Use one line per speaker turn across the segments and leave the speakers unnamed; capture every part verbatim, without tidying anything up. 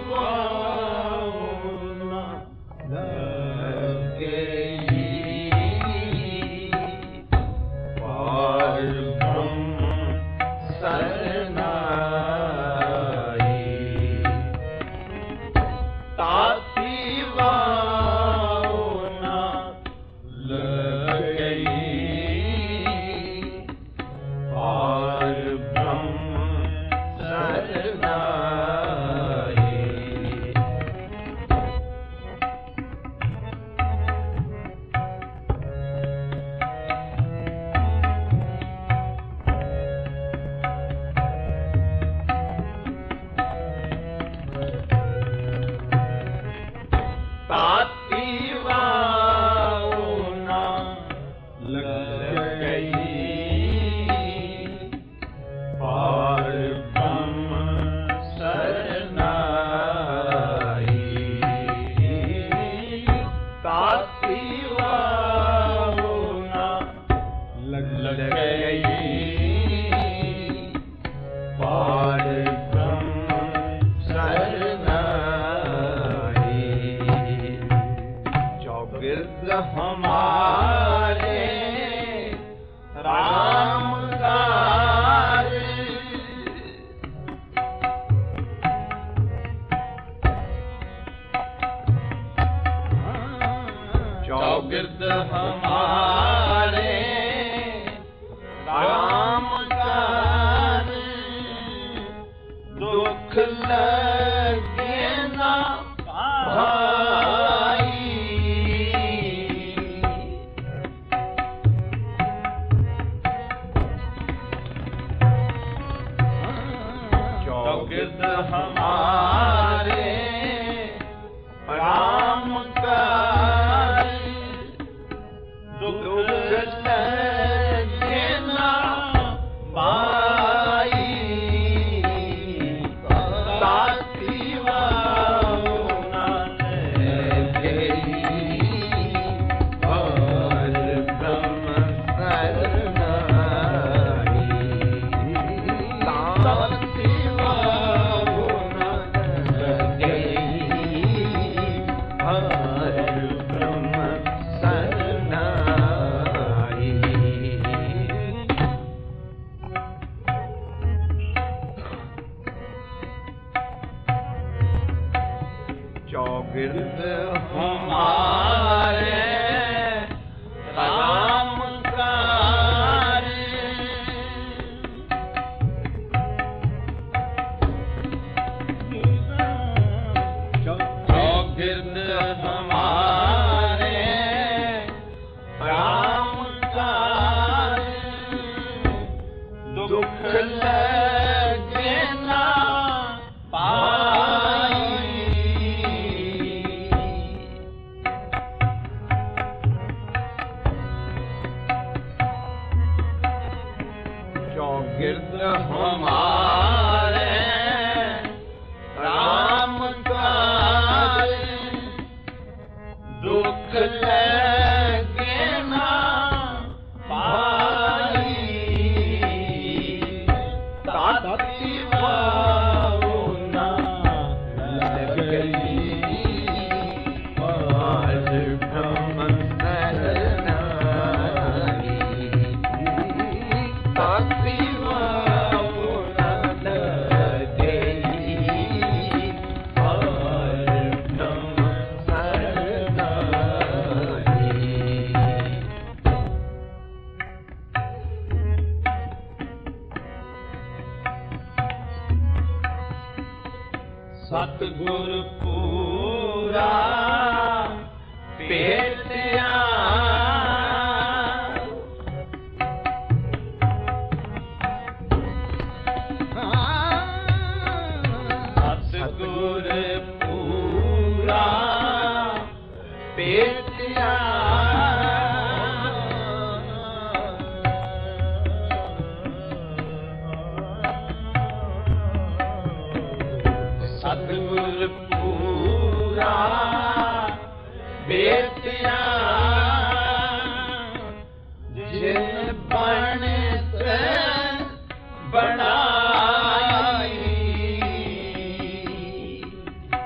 सतगुर पूरा पेटिया सतगुर पूरा पेटिया सतगुर पूरा बेटिया जिन बनत बनाई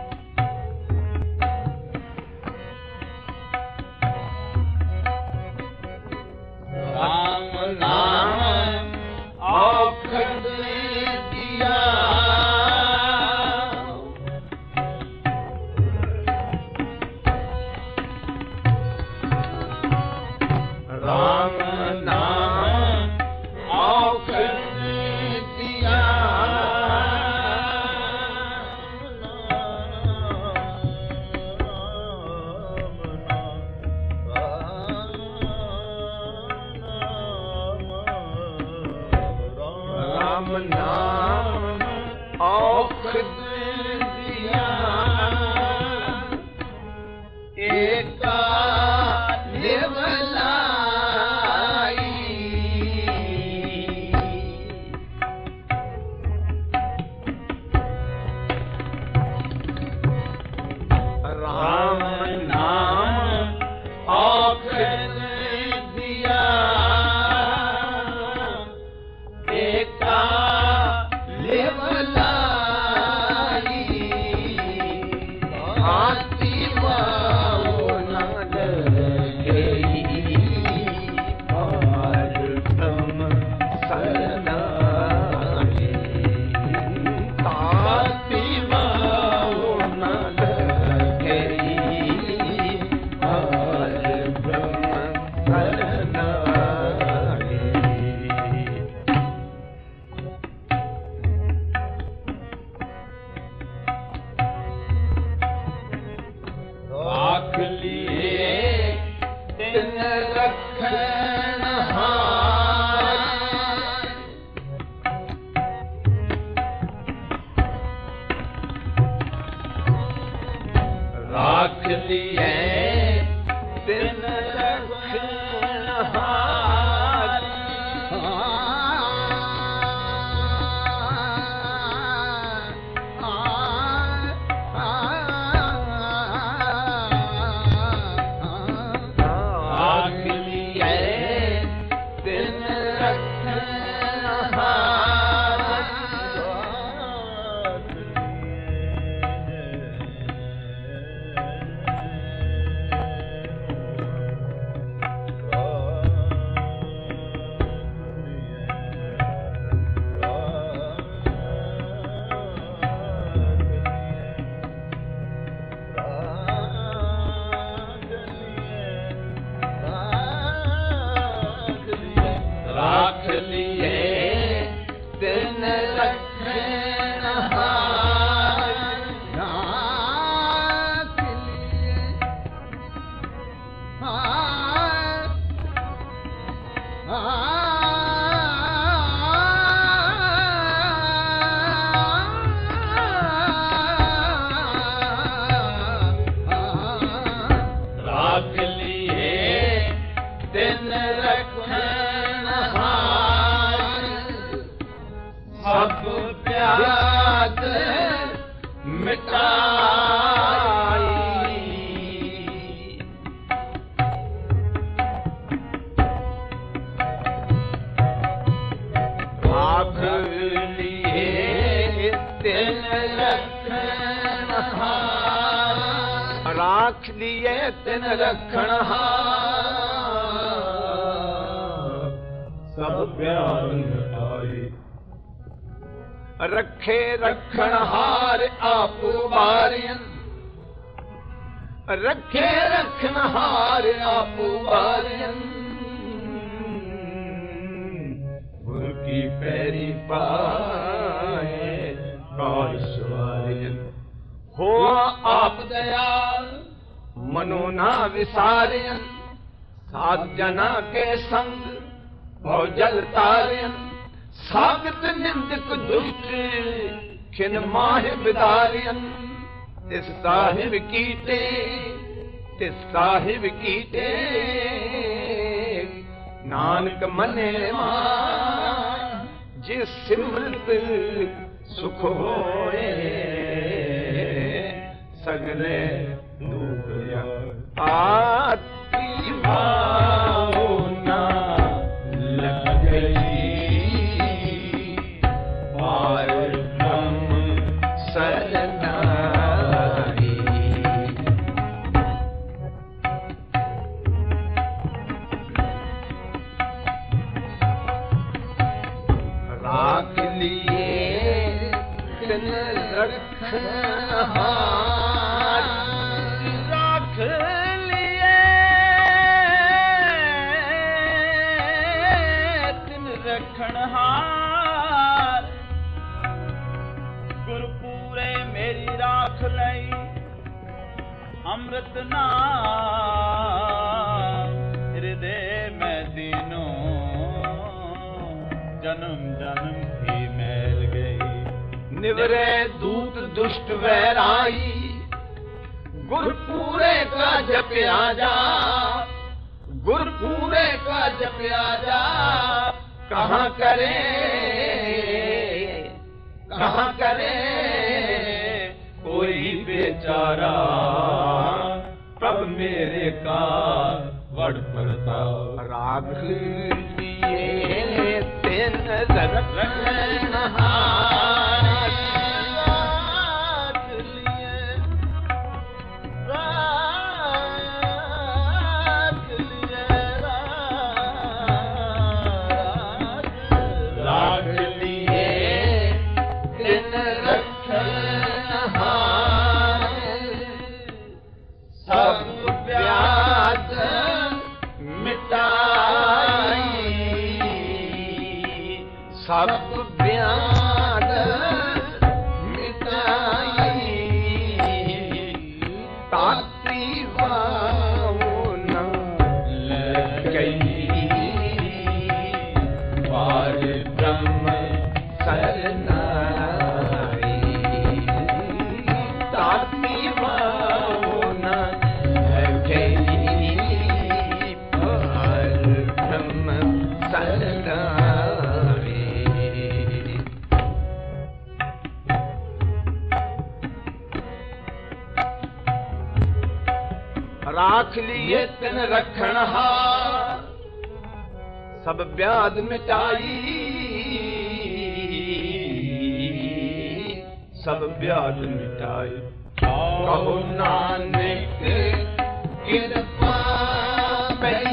हाथी माओ न गई और तुम सरनाए हाथी माओ न गई और तुम सरनाए राख लिए तिन रखन हार राख लिए तिन रखन हार राख लिए तिन रखन हार राख लिए तिन रखन हार राख लिए राख लिए तिन रखन हार सब प्याद मिटाई राख लिए तिन रखन हार राख लिए तिन रखन हार सब प्याद मिटाई रखे रखन हार आप बारियन रखे रखन हार आप बारियन गुर की पैरी पाए काल सवारियन हो आप दयाल मनो ना विसारियन सात जना के संग भौजल तारियन सागत निंदक दुष्ट खिन माह बिदारियन तिस साहिब कीटे तिस साहिब कीटे नानक मने मान जिस सिमरत सुख होए सगले दुख आती भाव ना लग गई और हम सरनाई राख लिए तिन रखन हार राख लिए तिन रखन हार गुरपूरे मेरी राख लई अमृत नाम हृदय में दीनों जन्म जन्म की मैल गई निवरे दूत दुष्ट वैराई गुरपूरे का जपया जा गुरपूरे का जपया जा कहाँ करे कहाँ करे कोई बेचारा प्रभ मेरे का वड़ पड़ता राग लिए तेन रखन हार राख लिए राख लिए तिन रखण हार, सब व्याध मिटाई, सब व्याध मिटाई। कहो नानक कृपा पई,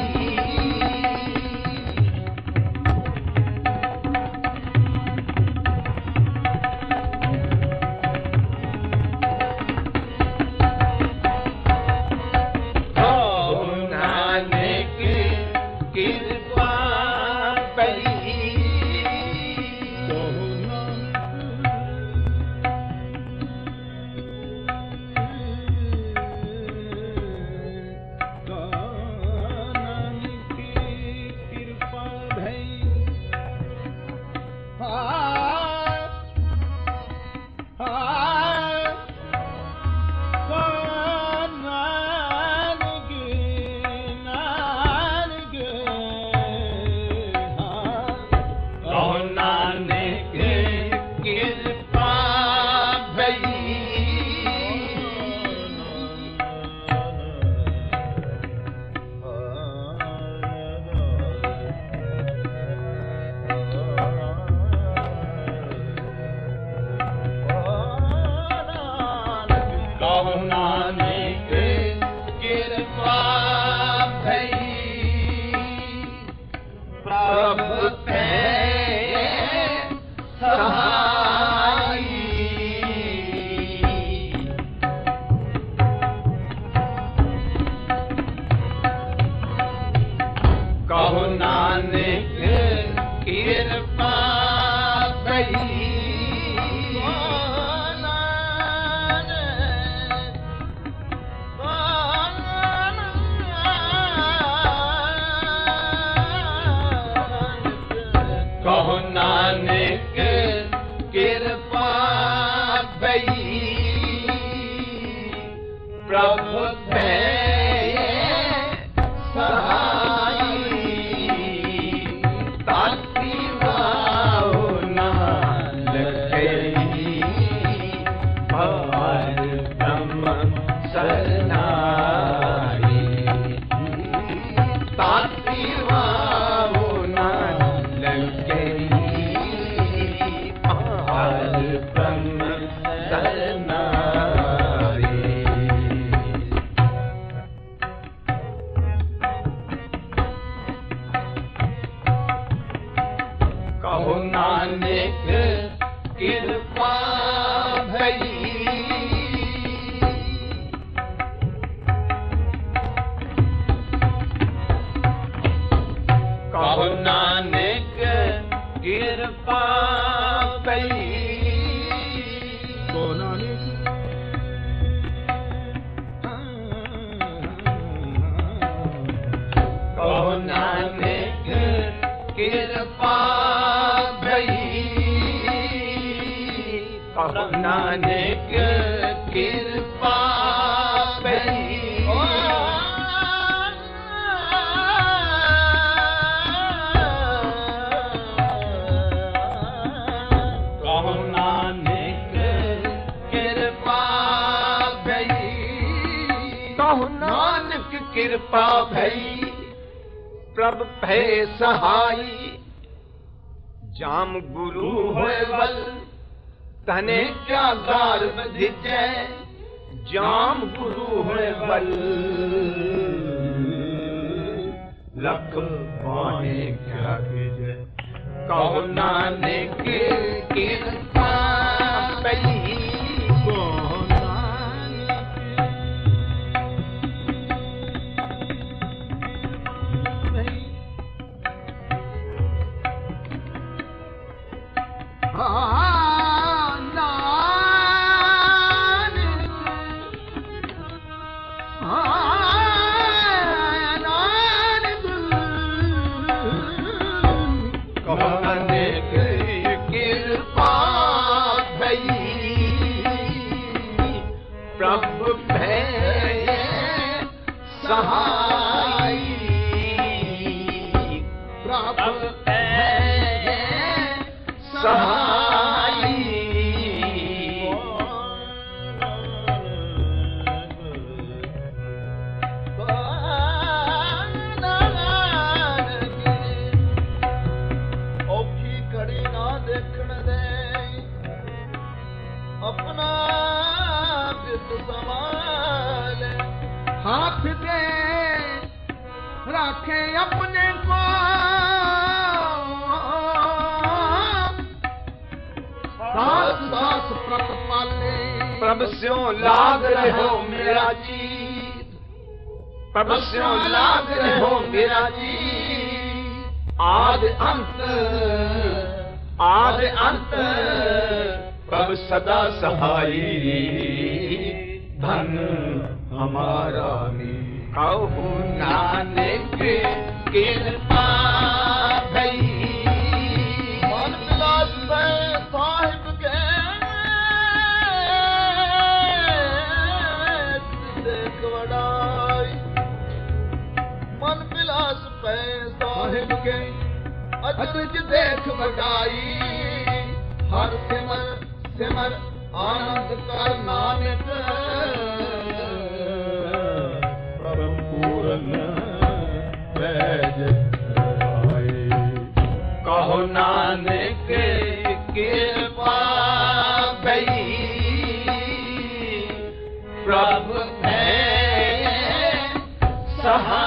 नानक कृपा पई। कहो नानक कृपा भई, कहो नानक कृपा भई, प्रभ भय सहाई, जाम गुरु होए बल, तने क्या गार बधिजै, जाम गुरु होए बल, लख पाने क्या कीजै। कहो नानक कृपा पई, अपने अपने को सास सास प्रत पाले प्रभ स्यों लाग रहो मेरा जीत प्रभ स्यों लाग रहो मेरा जीत आदि अंत आदि अंत प्रभ सदा सहाई धन हमारा कहु नानक कृपा भई मन विलास में साहिब के देख वड़ाई मन विलास पे साहिब के अचरज देख वड़ाई हर सिमर सिमर आनंद कर नानक कहो नानक कृपा भई प्रभु है सहाय